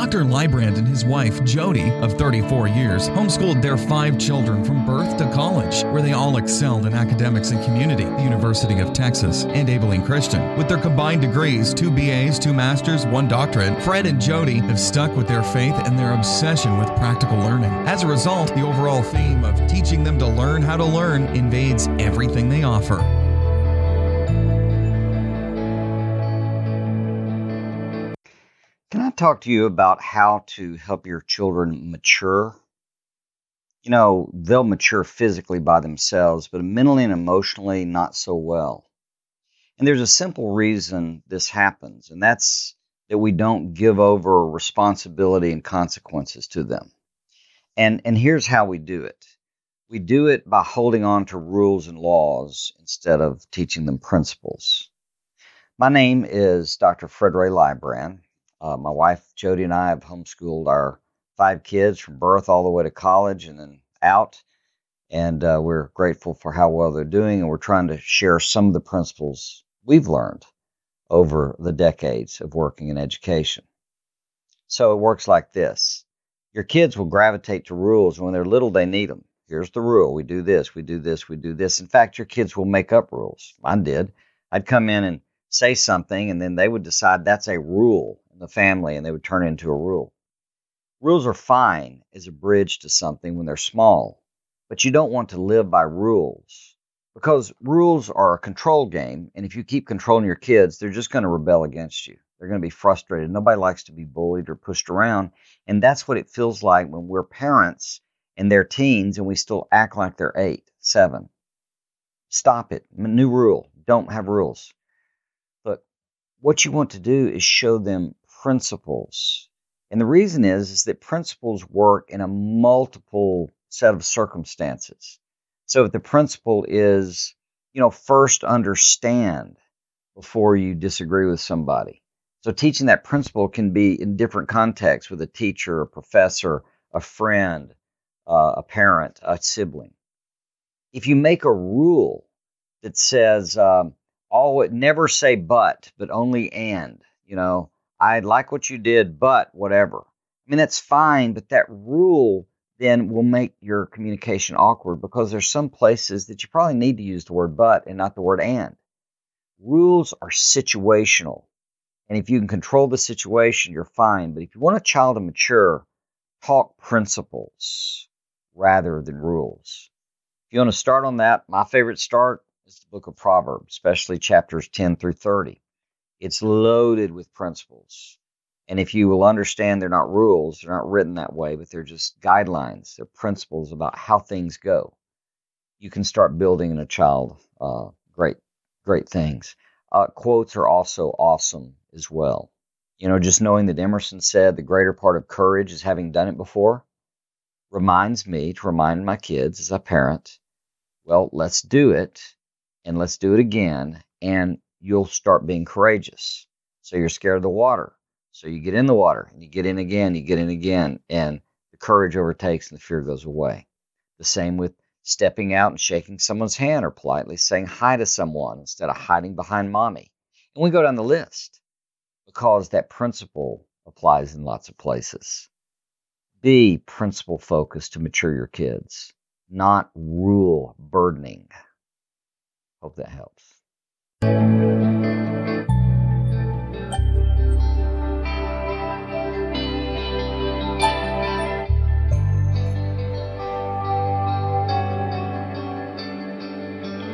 Dr. Librand and his wife, Jody, of 34 years, homeschooled their 5 children from birth to college, where they all excelled in academics and community, the University of Texas, and Abilene Christian. With their combined degrees, 2 BAs, 2 masters, 1 doctorate, Fred and Jody have stuck with their faith and their obsession with practical learning. As a result, the overall theme of teaching them to learn how to learn invades everything they offer. Can I talk to you about how to help your children mature? You know, they'll mature physically by themselves, but mentally and emotionally not so well. And there's a simple reason this happens, and that's that we don't give over responsibility and consequences to them. And here's how we do it. We do it by holding on to rules and laws instead of teaching them principles. My name is Dr. Fred Ray Librand. My wife, Jody, and I have homeschooled our 5 kids from birth all the way to college and then out. And we're grateful for how well they're doing. And we're trying to share some of the principles we've learned over the decades of working in education. So it works like this. Your kids will gravitate to rules. When they're little, they need them. Here's the rule. We do this, we do this, we do this. In fact, your kids will make up rules. Mine did. I'd come in and say something, and then they would decide that's a rule in the family, and they would turn it into a rule. Rules are fine as a bridge to something when they're small, but you don't want to live by rules because rules are a control game, and if you keep controlling your kids, they're just going to rebel against you. They're going to be frustrated. Nobody likes to be bullied or pushed around, and that's what it feels like when we're parents and they're teens and we still act like they're 8, 7. Stop it. New rule. Don't have rules. But what you want to do is show them principles. And the reason is that principles work in a multiple set of circumstances. So if the principle is, first understand before you disagree with somebody. So teaching that principle can be in different contexts with a teacher, a professor, a friend, a parent, a sibling. If you make a rule that says, never say but only and, I like what you did, but whatever. I mean, that's fine, but that rule then will make your communication awkward because there's some places that you probably need to use the word but and not the word and. Rules are situational. And if you can control the situation, you're fine. But if you want a child to mature, talk principles rather than rules. If you want to start on that, my favorite start is the book of Proverbs, especially chapters 10 through 30. It's loaded with principles. And if you will understand they're not rules, they're not written that way, but they're just guidelines. They're principles about how things go. You can start building in a child great things. Quotes are also awesome as well. Just knowing that Emerson said the greater part of courage is having done it before reminds me to remind my kids as a parent, well, let's do it and let's do it again. And you'll start being courageous. So you're scared of the water. So you get in the water and you get in again, and the courage overtakes and the fear goes away. The same with stepping out and shaking someone's hand or politely saying hi to someone instead of hiding behind mommy. And we go down the list because that principle applies in lots of places. Be principle focused to mature your kids, not rule burdening. Hope that helps.